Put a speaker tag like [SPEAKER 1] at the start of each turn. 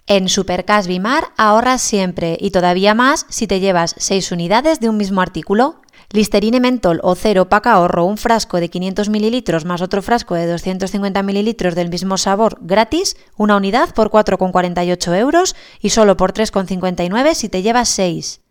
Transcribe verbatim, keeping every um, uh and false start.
[SPEAKER 1] En Supercash Bimar ahorras siempre y todavía más si te llevas seis unidades de un mismo artículo. Listerine Mentol o Cero Pack Ahorro, un frasco de quinientos mililitros más otro frasco de doscientos cincuenta mililitros del mismo sabor gratis, una unidad por cuatro con cuarenta y ocho euros y solo por tres con cincuenta y nueve si te llevas seis.